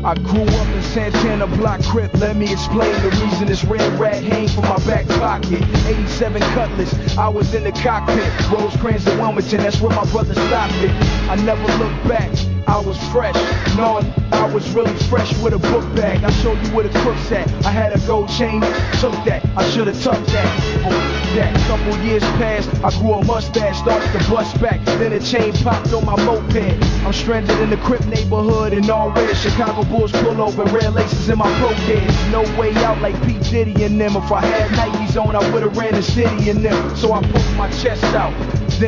I grew up in Santana Block Crip, let me explain the reason this red rag hang from my back pocket. 87 Cutlass, I was in the cockpit. Rosecrans and Wilmington, that's where my brother stopped it. I never looked back, I was fresh. No, I was really fresh with a book bag. I showed you where the crook's at. I had a gold chain, took that. I should've tucked that. That couple years passed, I grew a mustache, started to bust back. Then a chain popped on my moped. I'm stranded in the Crip neighborhood in all red. Chicago Bulls pull over, red laces in my pro kids. No way out like P. Diddy and them. If I had Nikes on, I would've ran the city in them. So I pulled my chest out.